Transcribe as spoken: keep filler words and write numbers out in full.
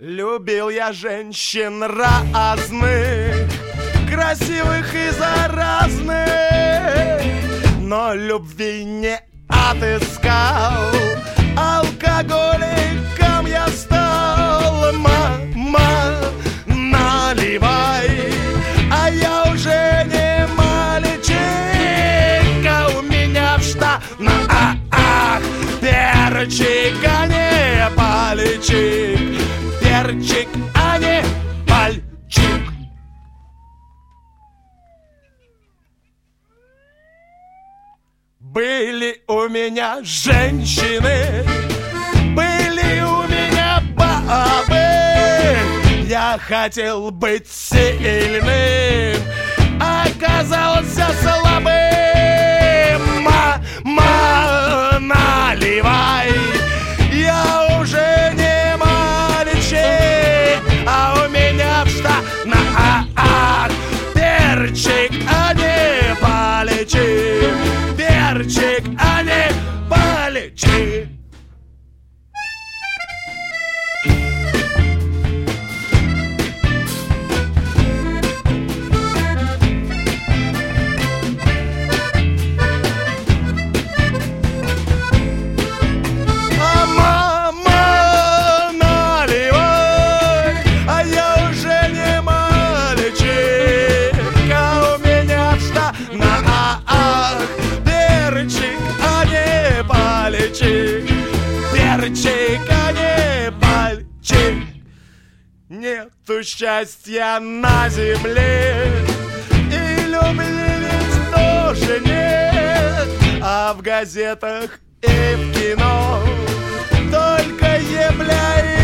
Любил я женщин разных, красивых и заразных, но любви не отыскал. Алкоголиком я стал. Мама, наливай, а я уже не мальчик, а у меня в штанах перчик, а не пальчик. Перчик, а не пальчик. Были у меня женщины, были у меня бабы. Я хотел быть сильным, оказался слабым. Мама, наливай, я уже не мальчик, а у меня в штанах перчик, а не пальчик. Перчик, а не пальчик. А мама, наливай, а я уже не мальчик, а у меня в штанах перчик, а не пальчик. Перчик, а не пальчик. Нету счастья на земле, и любви ведь тоже нет, а в газетах и в кино только ебля и